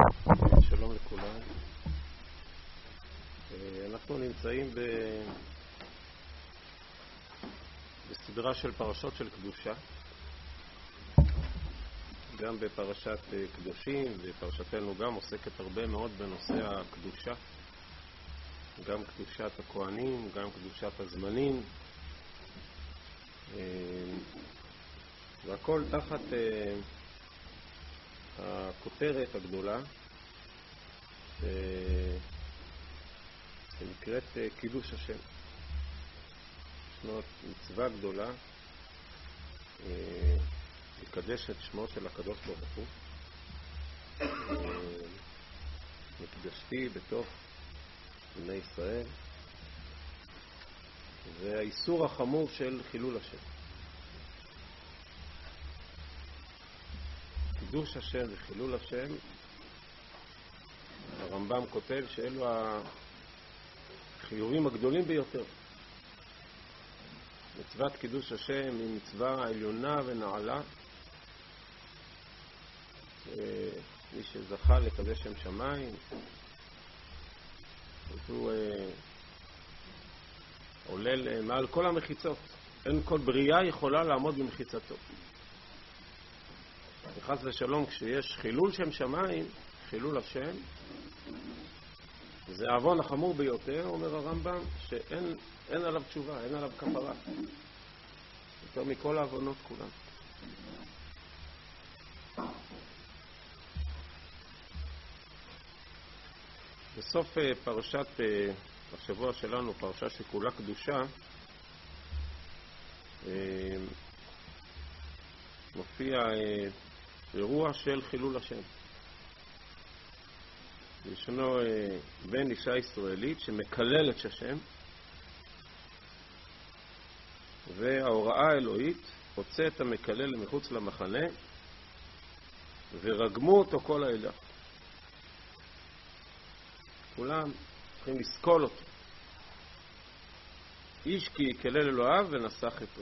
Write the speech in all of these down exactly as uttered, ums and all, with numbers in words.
שלום לכולם. אנחנו נמצאים ב... בסדרה של פרשות של קדושה, גם בפרשת קדושים, ופרשתנו גם עוסקת הרבה מאוד בנושא הקדושה, גם קדושת הכהנים, גם קדושת הזמנים, והכל תחת הכותרת הגדולה שנקראת קידוש השם. ישנה מצווה גדולה לקדש את שמו של הקדוש ברוך הוא. מקדשתי בתוך בני ישראל, זה האיסור החמור של חילול השם. קידוש השם וחילול השם, הרמב"ם כותב שאלו החיובים הגדולים ביותר. מצוות קידוש השם היא מצווה עליונה ונעלה. מי שזכה לקדש שם שמיים, הוא עולה מעל כל המחיצות. אין כל בריאה יכולה לעמוד במחיצתו. וחס ושלום, כשיש חילול שם שמיים, חילול השם, זה העוון החמור ביותר, אומר הרמב"ם, שאין אין עליו תשובה, אין עליו כפרה. יותר מכל העוונות כולם. בסוף פרשת השבוע שלנו, פרשה שכולה קדושה, מופיע אירוע של חילול השם. ישנו בן אישה ישראלית שמקלל את השם, וההוראה האלוהית הוצא את המקלל מחוץ למחנה ורגמו אותו כל העדה. כולם צריכים לסקול אותו. איש כי יקלל אלוהיו ונסח חטאו.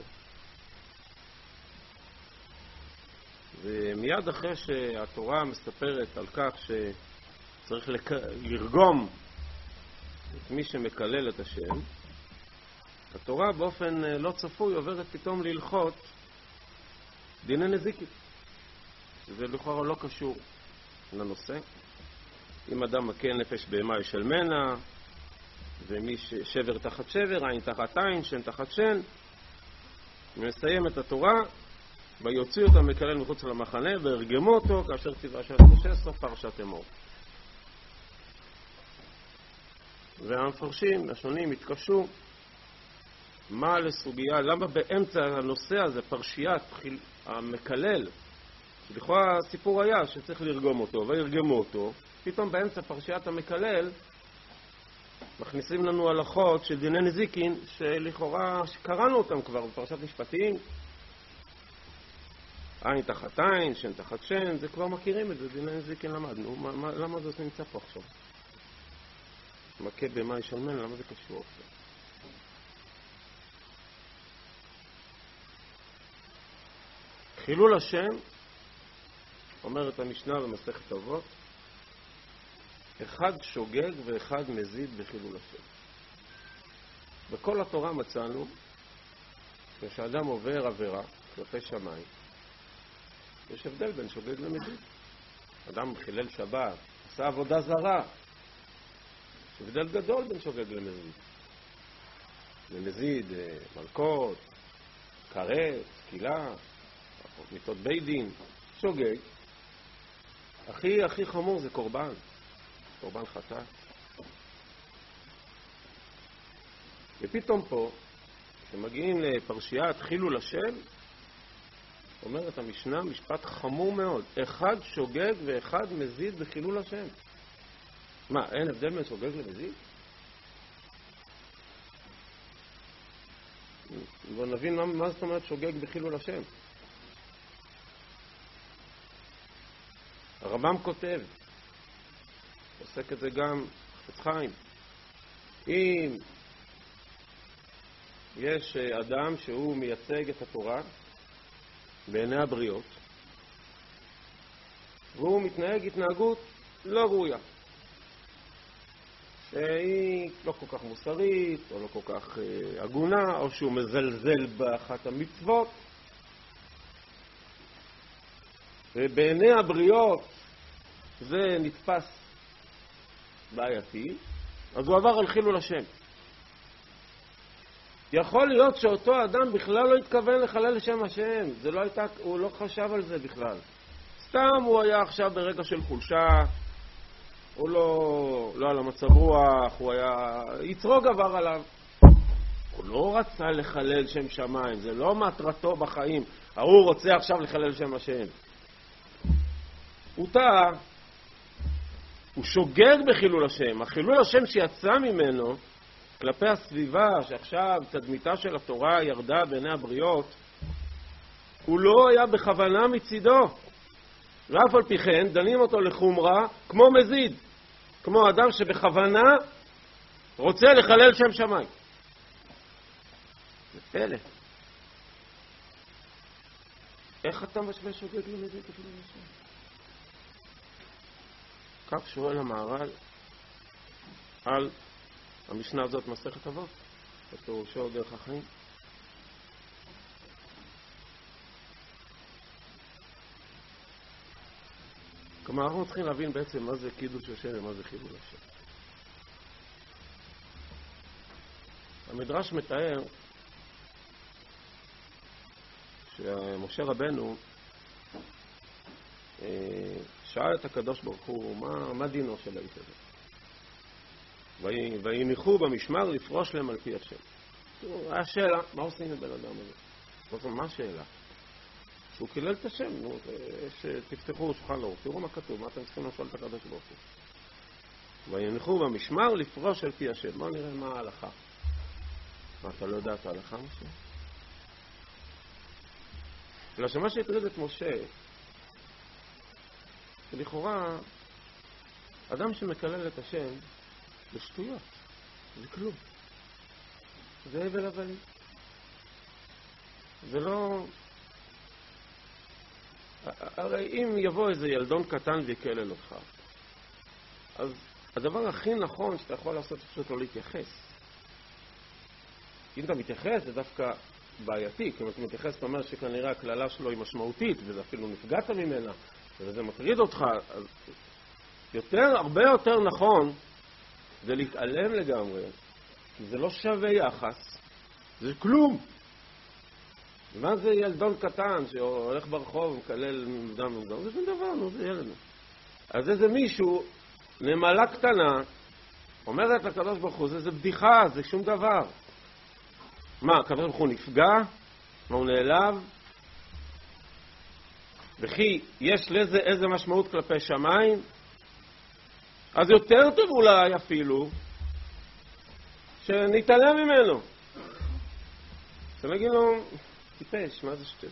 ומיד אחרי שהתורה מספרת על כך שצריך לק... לרגום את מי שמקלל את השם, התורה באופן לא צפוי עוברת פתאום להלכות דיני נזיקין. זה לכאורה לא קשור לנושא. אם אדם מכה נפש בהמה יש אלמנה, ומי שבר תחת שבר, עין תחת עין, שן תחת שן. ומסיים את התורה, ויוציאו את המקלל מחוץ למחנה, והרגמו אותו כאשר ציווה של משה, סוף פרשת אמור. והמפרשים השונים התקשו, מה לסוגיה, למה באמצע הנושא הזה, פרשיית המקלל, לכאורה הסיפור היה שצריך לרגום אותו, וירגמו אותו, פתאום באמצע פרשיית המקלל, מכניסים לנו הלכות של דיני נזיקין, שלכאורה שקראנו אותם כבר בפרשת משפטים, עין תחת עין, שן תחת שן, זה כבר מכירים את זה, דיני נזיקין למדנו. מה, מה, למה זה נמצא פה עכשיו? מכה במה יש אלמנה, למה זה קשור עכשיו? חילול השם, אומרת המשנה במסכת אבות, אחד שוגג ואחד מזיד בחילול השם. בכל התורה מצאנו כשאדם עובר עבירה כלפי שמיים, יש הבדל בין שוגג למזיד. אדם חילל שבת, עשה עבודה זרה, יש הבדל גדול בין שוגג למזיד. למזיד מלכות, כרת, תקילה, מיתות בית דין. שוגג, הכי הכי חמור זה קורבן, קורבן חטאת. ופתאום פה, כשמגיעים לפרשיית חילול השם, אומרת המשנה משפט חמור מאוד, אחד שוגג ואחד מזיד בחילול השם. מה, אין הבדל בין שוגג למזיד? בוא נבין מה, מה זאת אומרת שוגג בחילול השם. הרמב"ם כותב, עוסק את זה גם חפץ חיים, אם יש אדם שהוא מייצג את התורה בעיני הבריות, והוא מתנהג התנהגות לא ראויה. שהיא לא כל כך מוסרית, או לא כל כך אה, הגונה, או שהוא מזלזל באחת המצוות. ובעיני הבריות זה נתפס בעייתי, אז הוא עבר על חילול השם. יכול להיות שאותו אדם בכלל לא התכוון לחלל לשם השם, זה לא הייתה, הוא לא חשב על זה בכלל. סתם הוא היה עכשיו ברגע של חולשה, הוא לא, לא על המצב רוח, הוא היה, יצרוג עבר עליו. הוא לא רצה לחלל שם שמיים, זה לא מטרתו בחיים. הוא רוצה עכשיו לחלל שם השם. הוא טעה, הוא שוגג בחילול השם. החילול השם שיצא ממנו כלפי הסביבה, שעכשיו תדמיתה של התורה ירדה בעיני הבריות, הוא לא היה בכוונה מצידו. ואף על פי כן דנים אותו לחומרה כמו מזיד, כמו אדם שבכוונה רוצה לחלל שם שמיים. זה פלא. איך אתה משווה שוגג למזיד בחילול השם? כך שואל המהר"ל על המשנה הזאת מסכת אבות, בפירושו דרך החיים. כלומר, אנחנו צריכים להבין בעצם מה זה קידוש השם ומה זה חילול השם. המדרש מתאר שמשה רבנו שאל את הקדוש ברוך הוא, מה, מה דינו של האיש הזה? ויניחו במשמר לפרוש להם על פי השם. השאלה, מה עושים לבן אדם הזה? מה השאלה? שהוא קילל את השם, שתפתחו שולחן ערוך, תראו מה כתוב, מה אתם צריכים לשאול את הקדוש ברוך הוא? ויניחו במשמר לפרוש על פי השם. בואו נראה מה ההלכה. מה, אתה לא יודע את ההלכה, משה? אלא שמה שהטריד את משה, שלכאורה, אדם שמקלל את השם, זה שטויות, זה כלום. זה הבל הבלים. זה לא... הרי אם יבוא איזה ילדון קטן ויקלל אותך, אז הדבר הכי נכון שאתה יכול לעשות פשוט לא להתייחס. אם אתה מתייחס זה דווקא בעייתי, כי אם אתה מתייחס אתה אומר שכנראה הכללה שלו היא משמעותית, וזה אפילו נפגעת ממנה, וזה מטריד אותך, אז יותר, הרבה יותר נכון זה להתעלם לגמרי, כי זה לא שווה יחס, זה כלום. ומה זה ילדון קטן שהולך ברחוב ומקלל מוקדם ומוקדם? זה שום דבר, נו, זה ילד. אז איזה מישהו, נמלה קטנה, אומרת לקדוש ברוך הוא, זה, זה בדיחה, זה שום דבר. מה, הקדוש ברוך הוא נפגע? מה, הוא נעלב? וכי יש לזה איזה משמעות כלפי שמיים? אז יותר טוב אולי אפילו שנתעלם ממנו. שנגיד לו, טיפש, מה זה שטות?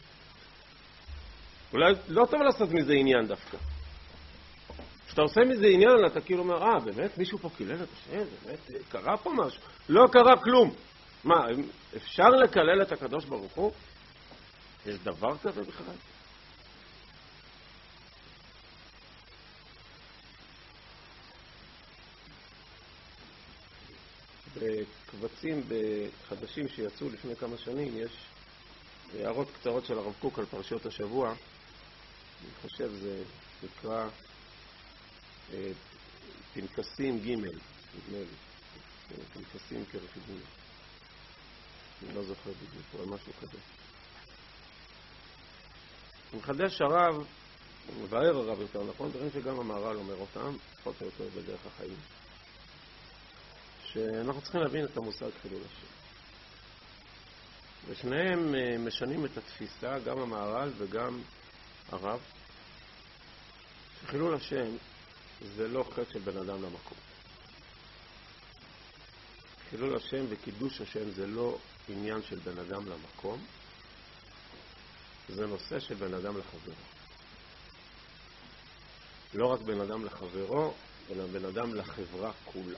אולי לא טוב לעשות מזה עניין דווקא. כשאתה עושה מזה עניין, אתה כאילו אומר, אה, באמת מישהו פה קילל את השם? באמת קרה פה משהו? לא קרה כלום. מה, אפשר לקלל את הקדוש ברוך הוא? יש דבר כזה בכלל? בקבצים חדשים שיצאו לפני כמה שנים יש הערות קצרות של הרב קוק על פרשיות השבוע. אני חושב זה נקרא אה, פנקסים ג' נדמה לי. פנקסים כרכיבים. אני לא זוכר בדיוק, אבל משהו כזה. מחדש הרב, מבאר הרב יותר נכון, דברים שגם המהר"ל אומר אותם, פחות או יותר בדרך החיים. שאנחנו צריכים להבין את המושג חילול השם. ושניהם משנים את התפיסה, גם המהר"ל וגם הרב, שחילול השם זה לא חטא של בן אדם למקום. חילול השם וקידוש השם זה לא עניין של בן אדם למקום, זה נושא של בן אדם לחברו. לא רק בן אדם לחברו, אלא בן אדם לחברה כולה.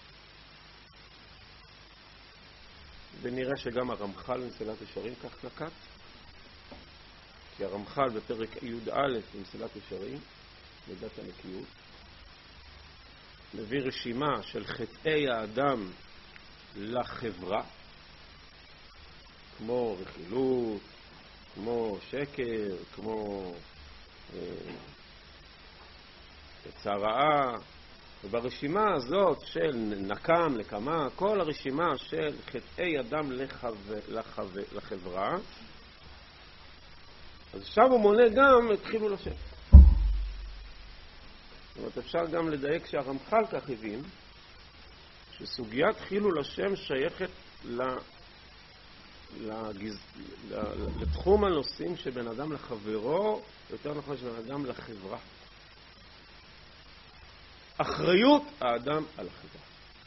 ונראה שגם הרמח"ל במסילת ישרים כך נקט, כי הרמח"ל בפרק י"א במסילת ישרים מידת הנקיות, מביא רשימה של חטאי האדם לחברה, כמו רכילות, כמו שקר, כמו אה, צרעה, וברשימה הזאת של נקם, לקמה, כל הרשימה של חטאי אדם לחו... לחו... לחברה, אז עכשיו הוא מונה גם את חילול השם. זאת אומרת, אפשר גם לדייק שהרמח"ל כך הבין, שסוגיית חילול השם שייכת ל... לגז... לתחום הנושאים שבין אדם לחברו, יותר נכון שבין אדם לחברה. אחריות האדם על החברה.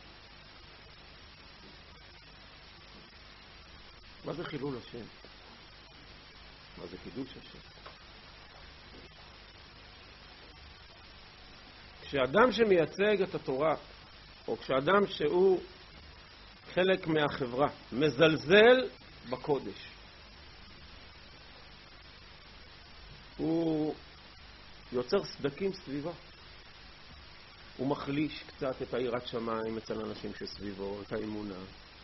מה זה חילול השם? מה זה קידוש השם? כשאדם שמייצג את התורה, או כשאדם שהוא חלק מהחברה, מזלזל בקודש, הוא יוצר סדקים סביבה. הוא מחליש קצת את היראת שמיים אצל אנשים שסביבו, את האמונה.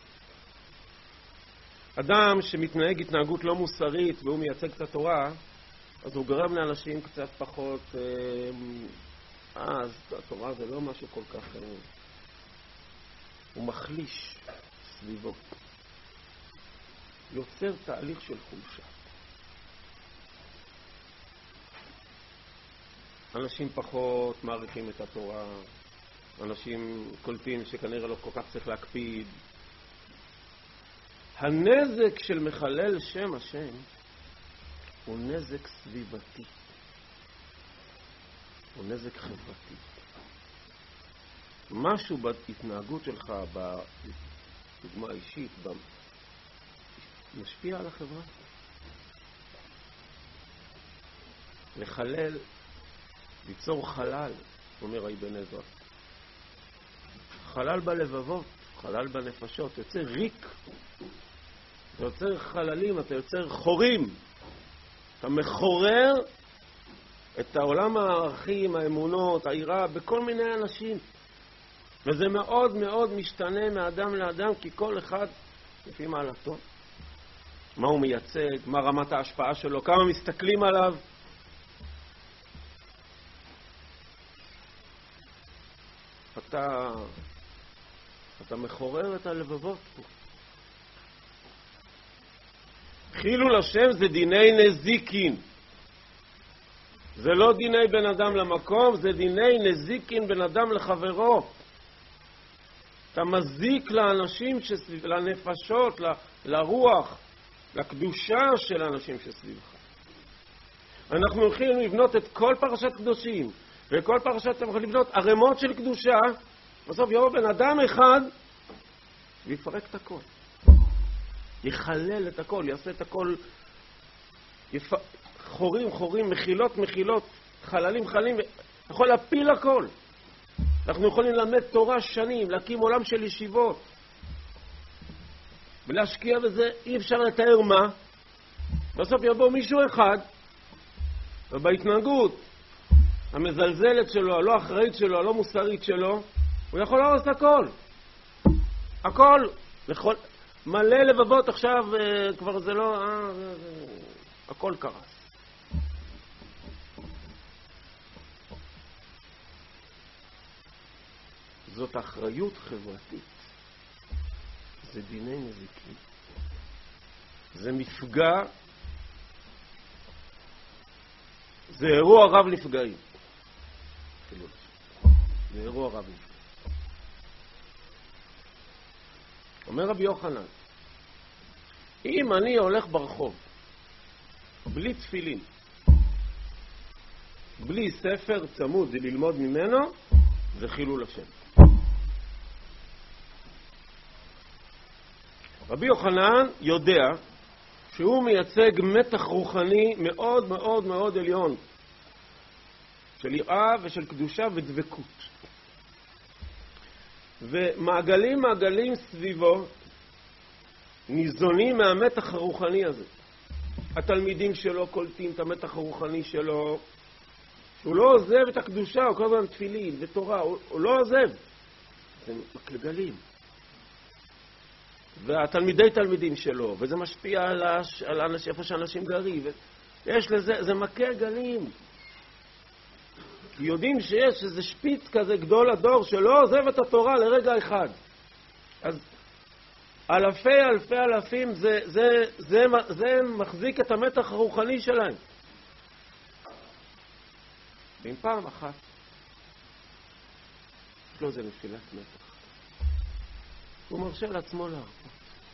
אדם שמתנהג התנהגות לא מוסרית והוא מייצג את התורה, אז הוא גרם לאנשים קצת פחות, אה, אז התורה זה לא משהו כל כך, אה, הוא מחליש סביבו. יוצר תהליך של חולשה. אנשים פחות מעריכים את התורה, אנשים קולטים שכנראה לא כל כך צריך להקפיד. הנזק של מחלל שם השם הוא נזק סביבתי, הוא נזק חברתי. משהו בהתנהגות שלך, בדוגמה אישית, משפיע על החברה. לחלל, ליצור חלל, אומר אבן עזרא. חלל בלבבות, חלל בנפשות, יוצר ריק. אתה יוצר חללים, אתה יוצר חורים. אתה מחורר את העולם הערכים, האמונות, העירה, בכל מיני אנשים. וזה מאוד מאוד משתנה מאדם לאדם, כי כל אחד לפי מעלתו. מה הוא מייצג, מה רמת ההשפעה שלו, כמה מסתכלים עליו. אתה, אתה מחורר את הלבבות פה. חילול השם זה דיני נזיקין. זה לא דיני בן אדם למקום, זה דיני נזיקין בן אדם לחברו. אתה מזיק לאנשים שסביב, לנפשות, ל, לרוח, לקדושה של האנשים שסביבך. אנחנו הולכים לבנות את כל פרשת קדושים, וכל פרשת אתם יכולים לבנות ערימות של קדושה, בסוף יבוא בן אדם אחד ויפרק את הכל. יחלל את הכל, יעשה את הכל, יפ... חורים, חורים, מחילות, מחילות, חללים, חללים, יכול להפיל הכל. אנחנו יכולים ללמד תורה שנים, להקים עולם של ישיבות, ולהשקיע בזה, אי אפשר לתאר מה. בסוף יבוא מישהו אחד, ובהתנהגות המזלזלת שלו, הלא אחראית שלו, הלא מוסרית שלו, הוא יכול להרוס הכל. הכל, לכל, מלא לבבות עכשיו, כבר זה לא, אה, הכל קרס. זאת אחריות חברתית. זה דיני נזיקים. זה מפגע, זה אירוע רב נפגעים. זה אירוע רב נפגעים. אומר רבי יוחנן, אם אני הולך ברחוב, בלי תפילין, בלי ספר צמוד ללמוד ממנו, זה חילול השם. רבי יוחנן יודע שהוא מייצג מתח רוחני מאוד מאוד מאוד עליון, של יראה ושל קדושה ודבקות. ומעגלים מעגלים סביבו ניזונים מהמתח הרוחני הזה. התלמידים שלו קולטים את המתח הרוחני שלו, הוא לא עוזב את הקדושה, הוא כל הזמן תפילין ותורה, הוא, הוא לא עוזב. זה מקלגלים. והתלמידי תלמידים שלו, וזה משפיע על, הש, על אנשים, איפה שאנשים גרים. יש לזה, זה מכה גלים. כי יודעים שיש איזה שפיץ כזה גדול הדור שלא עוזב את התורה לרגע אחד. אז אלפי אלפי אלפים זה, זה, זה, זה, זה מחזיק את המתח הרוחני שלהם. ועם פעם אחת יש לו איזה נפילת מתח. הוא מרשה לעצמו להרפות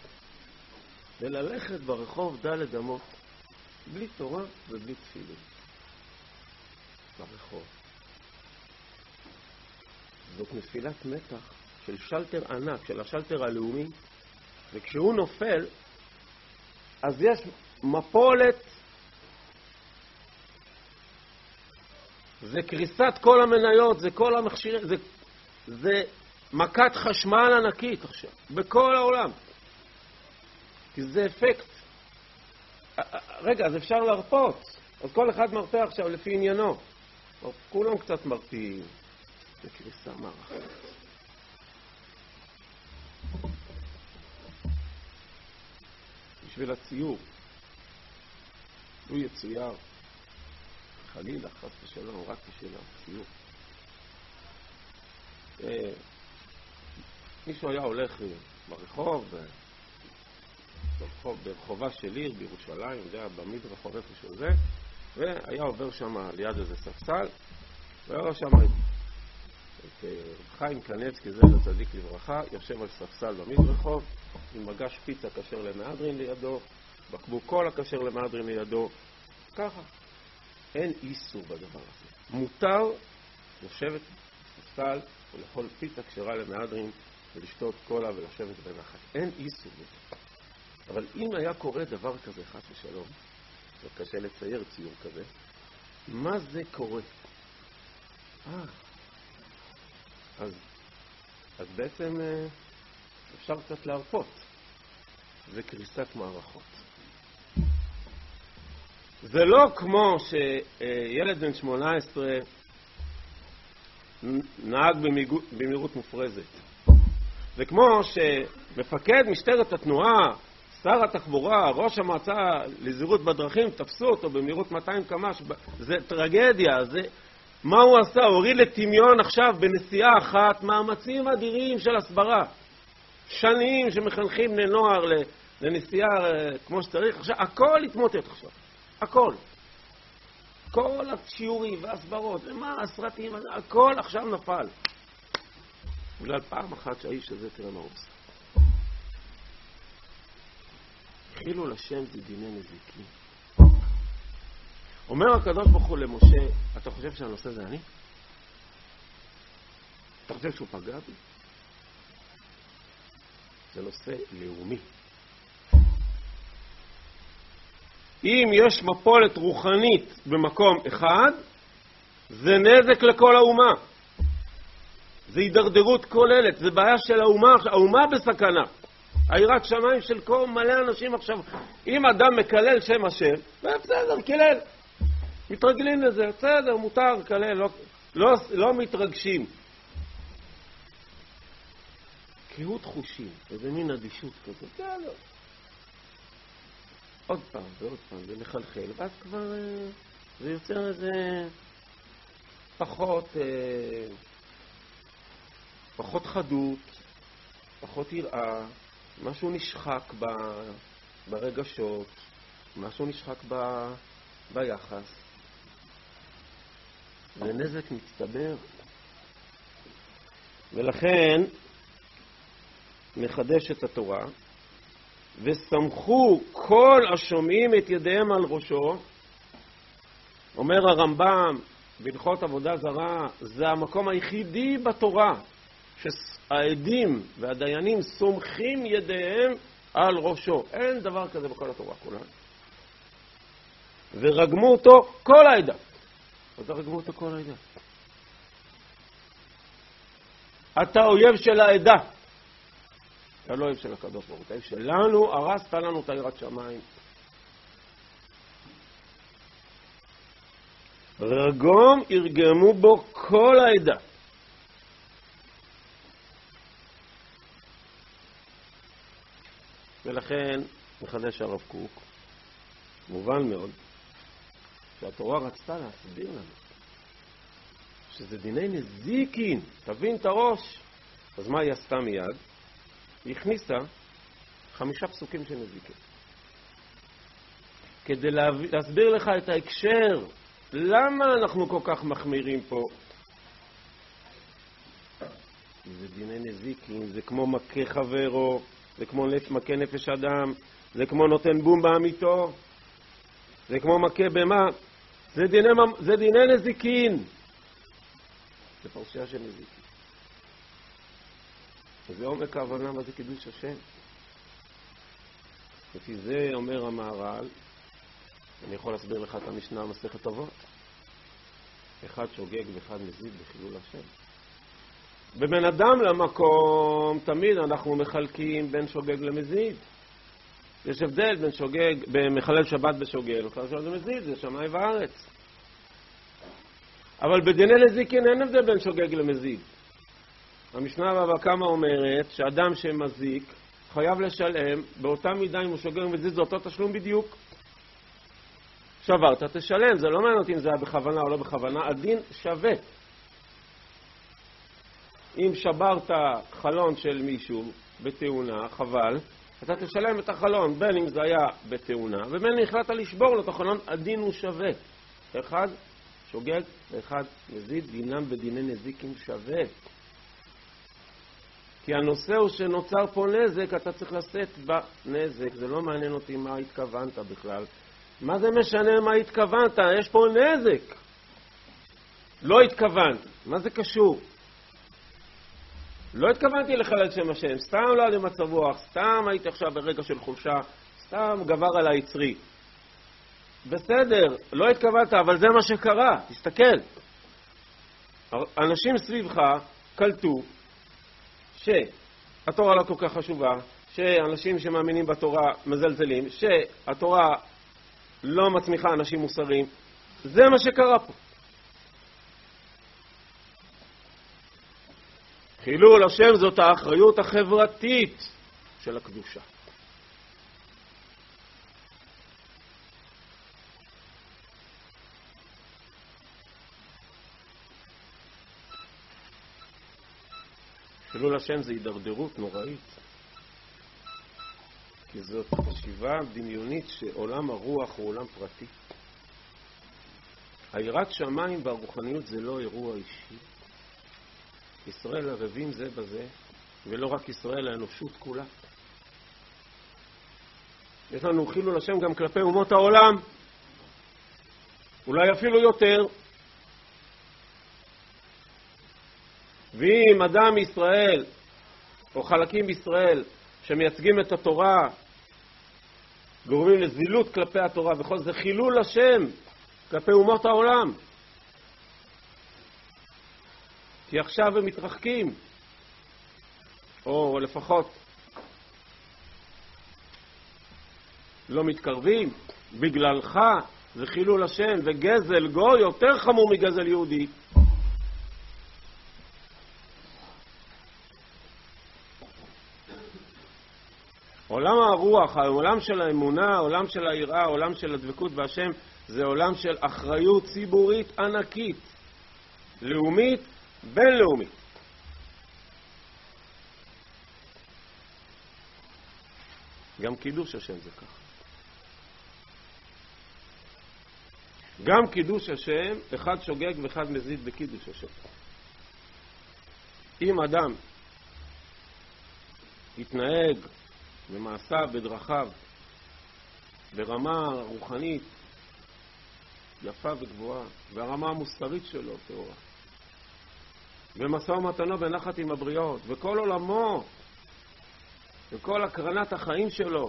וללכת ברחוב דלת אמות בלי תורה ובלי תפילין ברחוב. זאת נפילת מתח של שלטר ענק, של השלטר הלאומי, וכשהוא נופל אז יש מפולת, זה קריסת כל המניות, זה כל המכשירים, זה, זה מכת חשמל ענקית עכשיו בכל העולם, כי זה אפקט. רגע, אז אפשר להרפות, אז כל אחד מרפא עכשיו לפי עניינו, כולם קצת מרפאים. זה קריסה מערכת. בשביל הציור, הוא יצויר חלילה, חס ושלום, רק בשביל הציור. מישהו היה הולך ברחוב, ברחוב, ברחובה של עיר בירושלים, זה היה במדרחוב איפשהו זה, והיה עובר שם ליד איזה ספסל, והיה רואה שם את חיים קנצקי, זה צדיק לברכה, יושב על ספסל במדרחוב, עם מגש פיצה כשר למהדרין לידו, בקבוק קולה כשר למהדרין לידו, ככה. אין איסור בדבר הזה. מותר לשבת בספסל ולאכול פיצה כשרה למהדרין ולשתות קולה ולשבת בנחת. אין איסור בזה. אבל אם היה קורה דבר כזה, חס ושלום, זה קשה לצייר ציור כזה, מה זה קורה? אה, אז, אז בעצם אפשר קצת להרפות. זה קריסת מערכות. זה לא כמו שילד בן שמונה עשרה נהג במהירות מופרזת. זה כמו שמפקד משטרת התנועה, שר התחבורה, ראש המועצה לזהירות בדרכים, תפסו אותו במהירות מאתיים קמ"ש. זה טרגדיה. זה... מה הוא עשה? הוא הוריד לטמיון עכשיו בנסיעה אחת מאמצים אדירים של הסברה. שנים שמחנכים בני נוער לנסיעה כמו שצריך. עכשיו, הכל התמוטט עכשיו. הכל. כל השיעורים והסברות, ומה הסרטים, הכל עכשיו נפל. בגלל פעם אחת שהאיש הזה תראה מה הוא עושה. חילו לשם זה דיני נזיקים. אומר הקדוש ברוך הוא למשה, אתה חושב שהנושא זה אני? אתה חושב שהוא פגע בי? זה נושא לאומי. אם יש מפולת רוחנית במקום אחד, זה נזק לכל האומה. זה הידרדרות כוללת, זה בעיה של האומה, האומה בסכנה. היראת שמיים של כל מלא אנשים עכשיו, אם אדם מקלל שם השם, בסדר, קילל. מתרגלים לזה, בסדר, מותר, קלל, לא, לא, לא מתרגשים. קהות חושים, איזה מין אדישות כזאת, בסדר. עוד פעם ועוד פעם, זה מחלחל, ואז כבר זה יוצר איזה פחות, פחות חדות, פחות יראה, משהו נשחק ב, ברגשות, משהו נשחק ב, ביחס. ונזק מצטבר. ולכן מחדש את התורה, וסמכו כל השומעים את ידיהם על ראשו. אומר הרמב"ם בהלכות עבודה זרה, זה המקום היחידי בתורה שהעדים והדיינים סומכים ידיהם על ראשו. אין דבר כזה בכל התורה כולה. ורגמו אותו כל העדה. אז רגמו אותו כל העדה. אתה אויב של העדה. אתה לא אויב של הקדוש ברוך הוא. אתה אויב שלנו, הרסת לנו את יראת שמיים. רגום ירגמו בו כל העדה. ולכן מחדש הרב קוק, מובן מאוד, שהתורה רצתה להסביר לנו שזה דיני נזיקין, תבין את הראש. אז מה היא עשתה מיד? היא הכניסה חמישה פסוקים של נזיקין. כדי להסביר לך את ההקשר, למה אנחנו כל כך מחמירים פה? זה דיני נזיקין, זה כמו מכה חברו, זה כמו מכה נפש אדם, זה כמו נותן בום בעמיתו, זה כמו מכה במה, זה דיני, זה דיני נזיקין. זה פרשייה של נזיקין. וזה עומק ההבנה מה זה קידוש השם. לפי זה אומר המהר"ל, אני יכול להסביר לך את המשנה מסכת אבות. אחד שוגג ואחד מזיד בחילול השם. בבן אדם למקום תמיד אנחנו מחלקים בין שוגג למזיד. יש הבדל בין שוגג, במחלל שבת בשוגג, מחלל שבת במזיד, זה שמאי וארץ. אבל בדיני נזיקין אין הבדל בין שוגג למזיד. המשנה בבא קמא אומרת שאדם שמזיק חייב לשלם באותה מידה אם הוא שוגג ומזיד, זה אותו תשלום בדיוק. שברת, תשלם, זה לא מעניין אותי אם זה היה בכוונה או לא בכוונה, הדין שווה. אם שברת חלון של מישהו בתאונה, חבל, אתה תשלם את החלון, בין אם זה היה בתאונה, ובין אם החלטת לשבור לו את החלון, הדין הוא שווה. אחד שוגג ואחד מזיד, דינם בדיני נזיקין שווה. כי הנושא הוא שנוצר פה נזק, אתה צריך לשאת בנזק, זה לא מעניין אותי מה התכוונת בכלל. מה זה משנה מה התכוונת? יש פה נזק. לא התכוונת. מה זה קשור? לא התכוונתי לחלל שם השם, סתם לא היה לי מצב רוח, סתם הייתי עכשיו ברגע של חולשה, סתם גבר על היצרי. בסדר, לא התכוונת, אבל זה מה שקרה, תסתכל. אנשים סביבך קלטו שהתורה לא כל כך חשובה, שאנשים שמאמינים בתורה מזלזלים, שהתורה לא מצמיחה אנשים מוסריים. זה מה שקרה פה. חילול השם זאת האחריות החברתית של הקדושה. חילול השם זה הידרדרות נוראית. כי זאת חשיבה דמיונית שעולם הרוח הוא עולם פרטי. היראת שמיים והרוחניות זה לא אירוע אישי. ישראל ערבים זה בזה, ולא רק ישראל, האנושות כולה. יש לנו חילול השם גם כלפי אומות העולם, אולי אפילו יותר. ואם אדם מישראל, או חלקים בישראל, שמייצגים את התורה, גורמים לזילות כלפי התורה, וכל זה חילול השם כלפי אומות העולם. כי עכשיו הם מתרחקים, או לפחות לא מתקרבים, בגללך זה חילול השם, וגזל גוי יותר חמור מגזל יהודי. עולם הרוח, העולם של האמונה, העולם של היראה, העולם של הדבקות בהשם, זה עולם של אחריות ציבורית ענקית, לאומית, בינלאומית. גם קידוש השם זה ככה. גם קידוש השם, אחד שוגג ואחד מזיד בקידוש השם. אם אדם יתנהג במעשיו, בדרכיו, ברמה רוחנית יפה וגבוהה, והרמה המוסרית שלו תאורה, ומשא ומתנו בנחת עם הבריות, וכל עולמו וכל הקרנת החיים שלו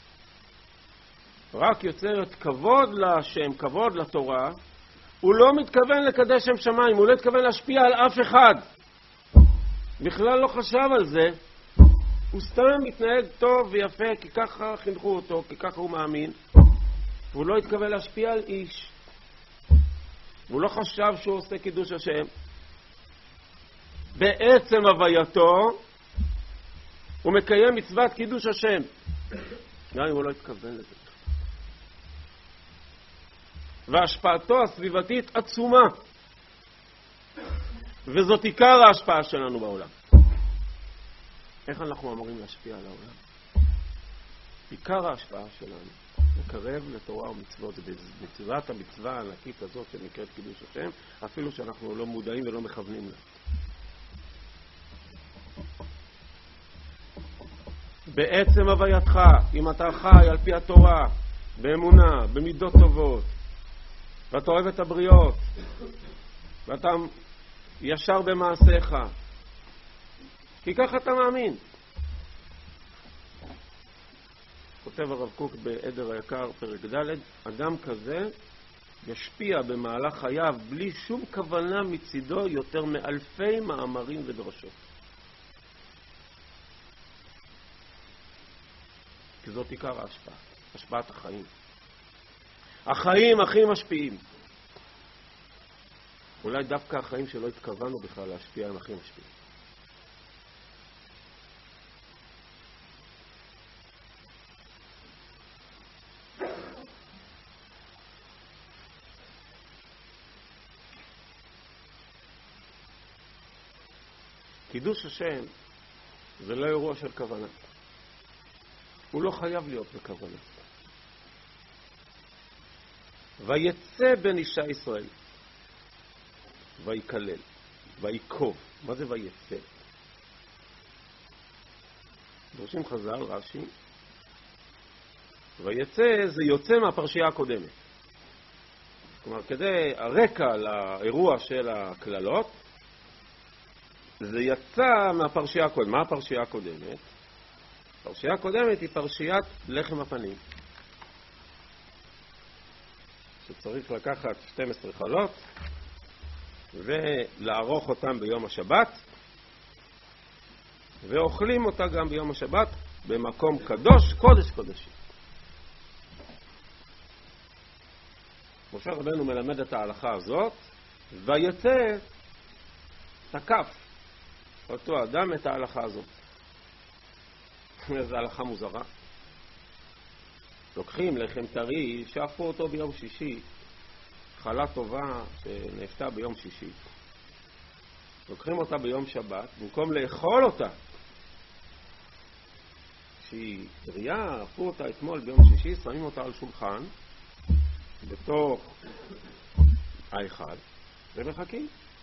רק יוצרת כבוד להשם, כבוד לתורה, הוא לא מתכוון לקדש שם שמיים, הוא לא מתכוון להשפיע על אף אחד, בכלל לא חשב על זה, הוא סתם מתנהג טוב ויפה כי ככה חינכו אותו, כי ככה הוא מאמין, והוא לא התכוון להשפיע על איש. והוא לא חשב שהוא עושה קידוש השם. בעצם הווייתו הוא מקיים מצוות קידוש השם, גם אם הוא לא התכוון לזה. והשפעתו הסביבתית עצומה, וזאת עיקר ההשפעה שלנו בעולם. איך אנחנו אמורים להשפיע על העולם? עיקר ההשפעה שלנו לקרב לתורה ומצוות, זה במצוות המצווה הענקית הזאת שנקראת קידוש השם, אפילו שאנחנו לא מודעים ולא מכוונים לה. בעצם הווייתך, אם אתה חי על פי התורה, באמונה, במידות טובות, ואתה אוהב את הבריות, ואתה ישר במעשיך, כי ככה אתה מאמין. כותב הרב קוק בעדר היקר פרק ד', אדם כזה ישפיע במהלך חייו בלי שום כוונה מצידו יותר מאלפי מאמרים ודרשות. כי זאת עיקר ההשפעה, השפעת החיים. החיים הכי משפיעים. אולי דווקא החיים שלא התכוונו בכלל להשפיע הם הכי משפיעים. קידוש השם זה לא אירוע של כוונה. הוא לא חייב להיות בכוונה. ויצא בן אישה ישראל, ויקלל, ויקוב. מה זה ויצא? דורשים חז"ל, רש"י, ויצא זה יוצא מהפרשייה הקודמת. כלומר, כדי הרקע לאירוע של הכללות, זה יצא מהפרשייה הקודמת. מה הפרשייה הקודמת? הפרשייה הקודמת היא פרשיית לחם הפנים. שצריך לקחת שתים עשרה חלות ולערוך אותם ביום השבת, ואוכלים אותה גם ביום השבת במקום קדוש, קודש קודשים. משה רבנו מלמד את ההלכה הזאת, ויצא תקף אותו אדם את ההלכה הזאת. זו הלכה מוזרה. לוקחים לחם טרי, שאפו אותו ביום שישי, חלה טובה שנאפתה ביום שישי. לוקחים אותה ביום שבת, במקום לאכול אותה, שהיא טריה, אפו אותה אתמול ביום שישי, שמים אותה על שולחן, בתוך האחד, ומחכים.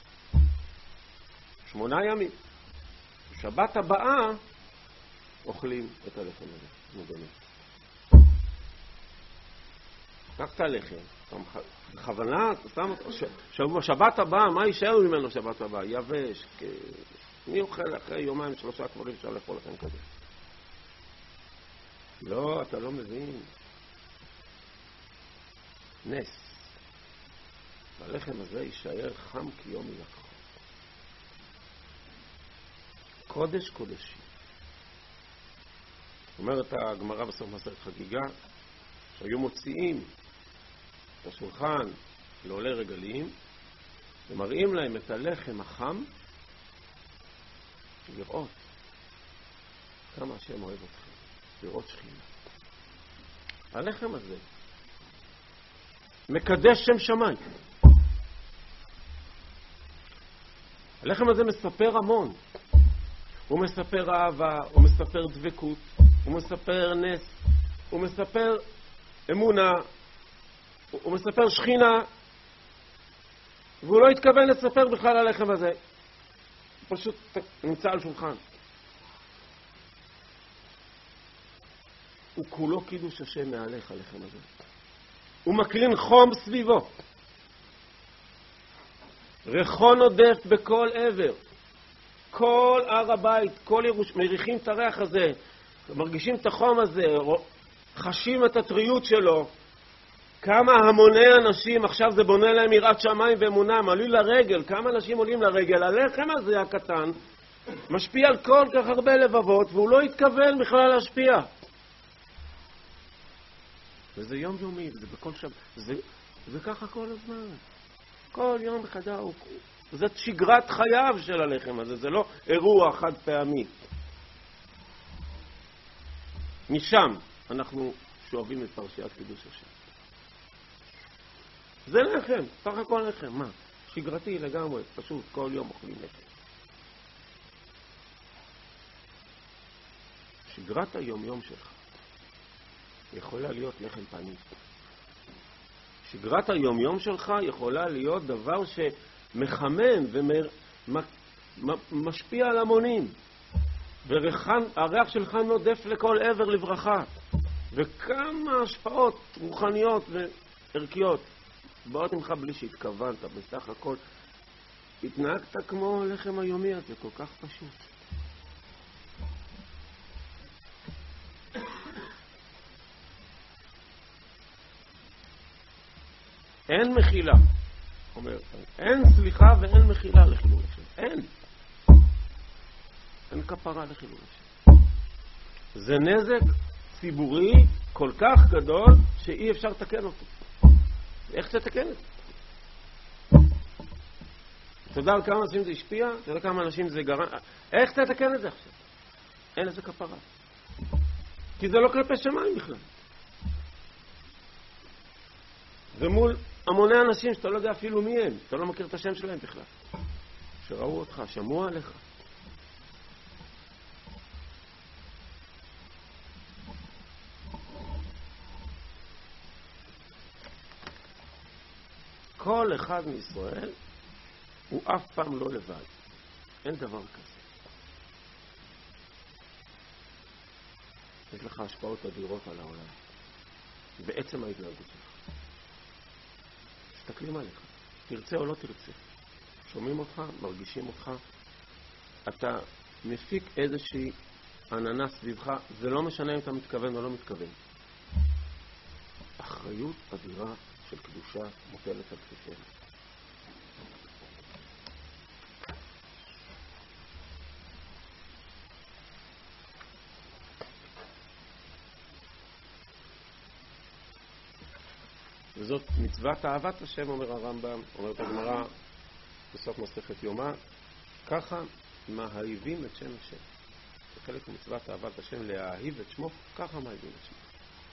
שמונה ימים. בשבת הבאה אוכלים את הלחם הזה, מוגנים. קח את הלחם, בכוונה, שם אותו, שבת הבאה, מה יישאר ממנו שבת הבאה? יבש, מי אוכל אחרי יומיים שלושה כבר אפשר לאכול לכם כזה? לא, אתה לא מבין. נס. הלחם הזה יישאר חם כיום ילקחו. קודש קודשים. אומרת הגמרא בסוף מסכת חגיגה, שהיו מוציאים את השולחן לעולי רגלים, ומראים להם את הלחם החם, לראות כמה השם אוהב אתכם, לראות שכינה. הלחם הזה מקדש שם שמיים. הלחם הזה מספר המון. הוא מספר אהבה, הוא מספר דבקות, הוא מספר נס, הוא מספר אמונה, הוא מספר שכינה, והוא לא התכוון לספר בכלל על הלחם הזה. הוא פשוט נמצא על שולחן. הוא כולו קידוש השם מעליך, הלחם הזה. הוא מקרין חום סביבו. ריחון עודף בכל עבר. כל הר הבית, כל ירוש... מריחים את הריח הזה, מרגישים את החום הזה, חשים את הטריות שלו. כמה המוני אנשים, עכשיו זה בונה להם יראת שמיים ואמונה, עולים לרגל, כמה אנשים עולים לרגל, הלחם הזה הקטן, משפיע על כל כך הרבה לבבות, והוא לא התכוון בכלל להשפיע. וזה יום יומי, זה בכל שבת, זה, זה ככה כל הזמן. כל יום מחדש. זאת שגרת חייו של הלחם הזה, זה לא אירוע חד פעמי. משם אנחנו שואבים את פרשיית קידוש השם. זה לחם, סך הכל לחם, מה? שגרתי לגמרי, פשוט כל יום אוכלים לחם. שגרת היום-יום שלך יכולה להיות לחם פנים. שגרת היום-יום שלך יכולה להיות דבר שמחמם ומשפיע על המונים. והריח שלך נודף לכל עבר לברכה. וכמה השפעות רוחניות וערכיות באות ממך בלי שהתכוונת. בסך הכל התנהגת כמו לחם היומי הזה, כל כך פשוט. אין מחילה, אומר, אין סליחה ואין מחילה לחילול השם. אין. אין כפרה לחילול השם. זה נזק ציבורי כל כך גדול שאי אפשר לתקן אותו. איך תתקן את זה? אתה יודע על כמה אנשים זה השפיע? אתה יודע כמה אנשים זה גרם? איך תתקן את זה עכשיו? אין לזה כפרה. כי זה לא כלפי שמיים בכלל. ומול המוני אנשים שאתה לא יודע אפילו מי הם, אתה לא מכיר את השם שלהם בכלל, שראו אותך, שמעו עליך. כל אחד מישראל הוא אף פעם לא לבד. אין דבר כזה. יש לך השפעות אדירות על העולם בעצם ההתנהגות שלך. מסתכלים עליך, תרצה או לא תרצה, שומעים אותך, מרגישים אותך, אתה מפיק איזושהי עננה סביבך, זה לא משנה אם אתה מתכוון או לא מתכוון. אחריות אדירה של קדושה מוטלת על כתפינו. וזאת מצוות אהבת השם, אומר הרמב"ם, אומרת הגמרא בסוף מסכת יומא, ככה מאהיבים את שם השם. זה חלק מצוות אהבת השם, להאהיב את שמו, ככה מאהיבים את שמו.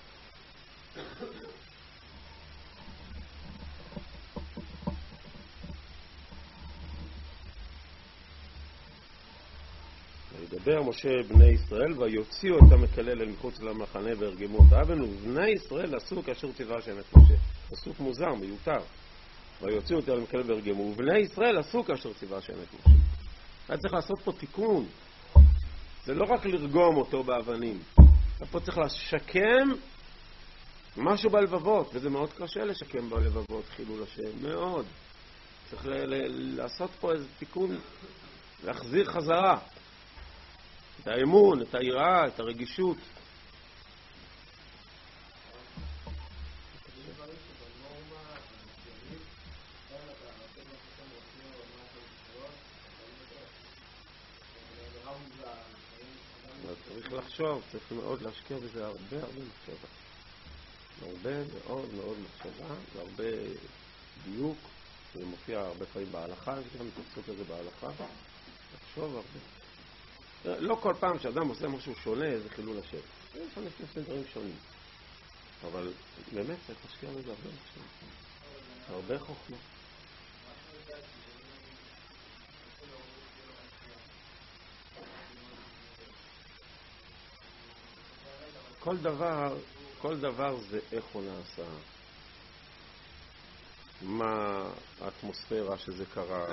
וידבר משה בני ישראל ויוציאו את המקלל אל מחוץ למחנה והרגמו את האבן, ובני ישראל עשו כאשר ציווה השם את משה. פסוק מוזר, מיותר. ויוציאו את המקלל והרגמו, ובני ישראל עשו כאשר ציווה השם את משה. היה צריך לעשות פה תיקון. זה לא רק לרגום אותו באבנים. פה צריך לשקם משהו בלבבות, וזה מאוד קשה לשקם בלבבות חילול השם, מאוד. צריך לעשות פה איזה תיקון, להחזיר חזרה. את האמון, את היראה, את הרגישות. צריך לחשוב, צריך מאוד להשקיע בזה הרבה הרבה מחשבה. הרבה מאוד מאוד מחשבה, והרבה דיוק, זה מופיע הרבה פעמים בהלכה, יש גם התייחסות לזה בהלכה. לחשוב הרבה. לא כל פעם שאדם עושה משהו שונה, זה חילול השם. יש אנשים עושים דברים שונים. אבל באמת צריך להשקיע בזה הרבה מחשבה. הרבה חוכמה. כל דבר, כל דבר זה איך הוא נעשה. מה האטמוספירה שזה קרה.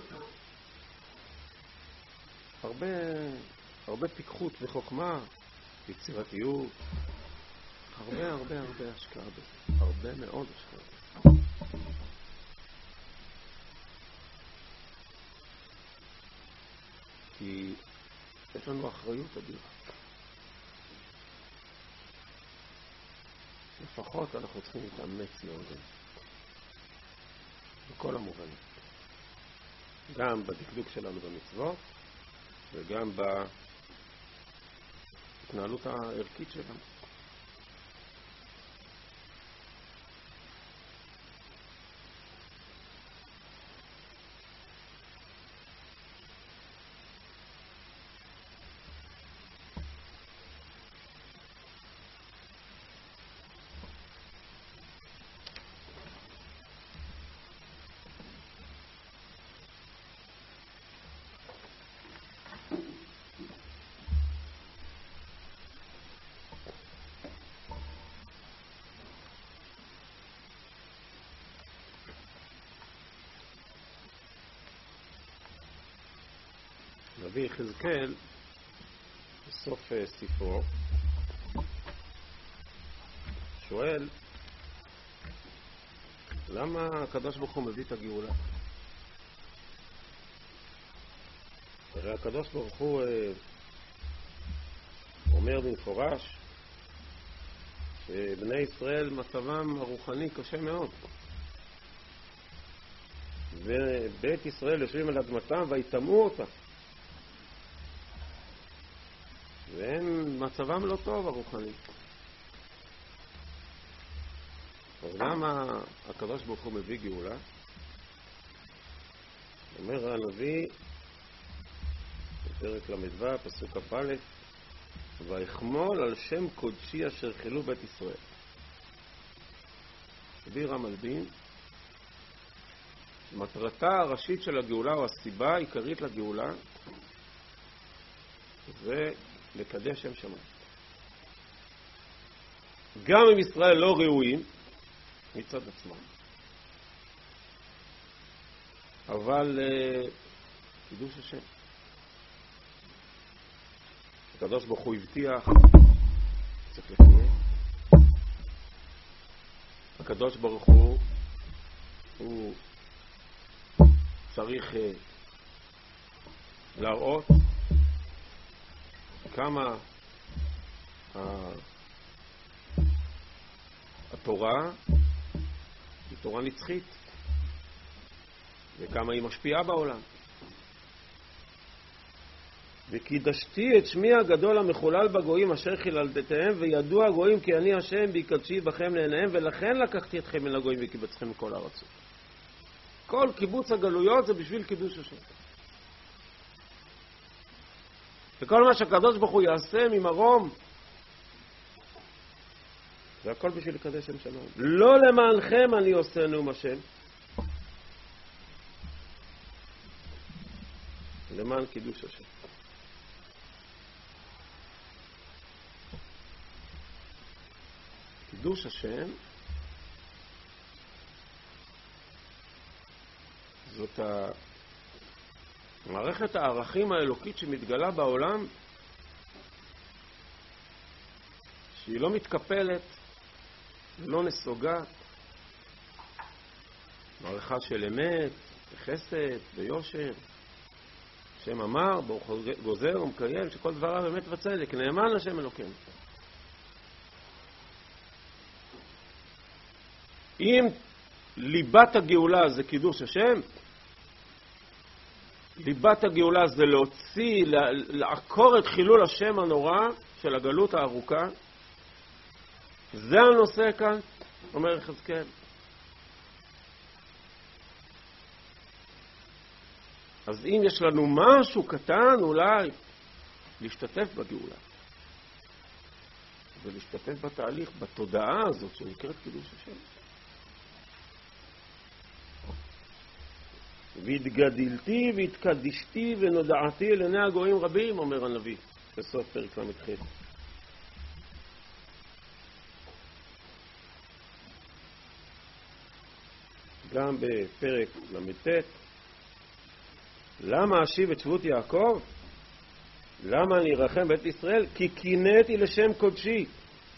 הרבה, הרבה פיקחות וחוכמה, יצירתיות. הרבה הרבה הרבה השקעה בזה. הרבה מאוד השקעה בזה. כי יש לנו אחריות אדירה. לפחות אנחנו צריכים להתאמץ מאוד בכל המובנים. גם בדקדוק שלנו במצוות, וגם בהתנהלות הערכית שלנו. נביא יחזקאל בסוף ספרו שואל למה הקדוש ברוך הוא מביא את הגאולה? הרי הקדוש ברוך הוא אומר במפורש שבני ישראל מצבם הרוחני קשה מאוד, ובית ישראל יושבים על אדמתם ויטמאו אותה, והם מצבם לא טוב הרוחני. אז למה הקדוש ברוך הוא מביא גאולה? אומר הנביא בפרק למדבר פסוק כ"א, ויחמול על שם קודשי אשר חילו בית ישראל. הסביר המלבין, מטרתה הראשית של הגאולה או הסיבה העיקרית לגאולה זה לקדש שם שמיים. גם אם ישראל לא ראויים מצד עצמם, אבל uh, קידוש השם. הקדוש ברוך הוא הבטיח, צריך לקיים. הקדוש ברוך הוא הוא צריך uh, להראות כמה uh, התורה היא תורה נצחית וכמה היא משפיעה בעולם. וקידשתי את שמי הגדול המחולל בגויים אשר חיללתיהם, וידוע הגויים כי אני השם ויקדשי בכם לעיניהם, ולכן לקחתי אתכם מן הגויים וקיבצכם מכל הארצות. כל קיבוץ הגלויות זה בשביל קידוש השם. וכל מה שהקדוש ברוך הוא יעשה ממרום זה הכל בשביל לקדש שם שמיים. לא למענכם אני עושה נאום השם, למען קידוש השם. קידוש השם זאת מערכת הערכים האלוקית שמתגלה בעולם, שהיא לא מתקפלת ולא נסוגה, מערכה של אמת וחסד ויושר. השם אמר, ברוך גוזר ומקיים, שכל דבריו אמת וצדק, נאמן לשם אלוקינו. אם ליבת הגאולה זה קידוש השם, ליבת הגאולה זה להוציא, לעקור את חילול השם הנורא של הגלות הארוכה, זה הנושא כאן, אומר יחזקאל. אז אם יש לנו משהו קטן, אולי להשתתף בגאולה ולהשתתף בתהליך, בתודעה הזאת שנקראת קידוש השם. והתגדלתי והתקדשתי ונודעתי לעיני הגויים רבים, אומר הנביא בסוף פרק למ"ח. גם בפרק למ"ט, למה אשיב את שבות יעקב? למה אני ארחם בית ישראל? כי קינאתי לשם קודשי.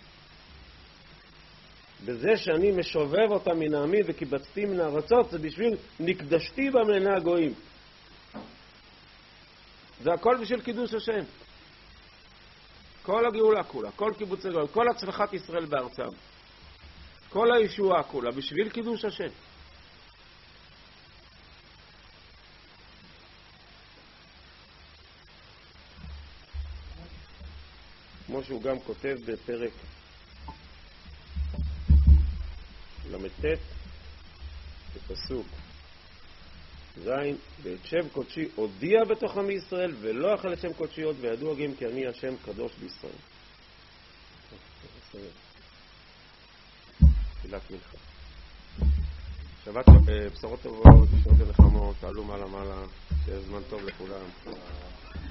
בזה שאני משובב אותם מן העמים וקיבצתי מן הארצות, זה בשביל נקדשתי בם לעיני הגויים. זה הכל בשביל קידוש השם. כל הגאולה כולה, כל קיבוץ הגאולה, כל הצלחת ישראל בארצם, כל הישועה כולה, בשביל קידוש השם. כמו שהוא גם כותב בפרק למ"ט בפסוק זין, ואת שם קודשי הודיע בתוך עמי ישראל ולא אכל את שם קודשי עוד, וידוע גם כי אני השם קדוש בישראל. תפילת מנחה. שבת בשורות טובות, בשורות ונחמות, תעלו מעלה מעלה, שיהיה זמן טוב לכולם.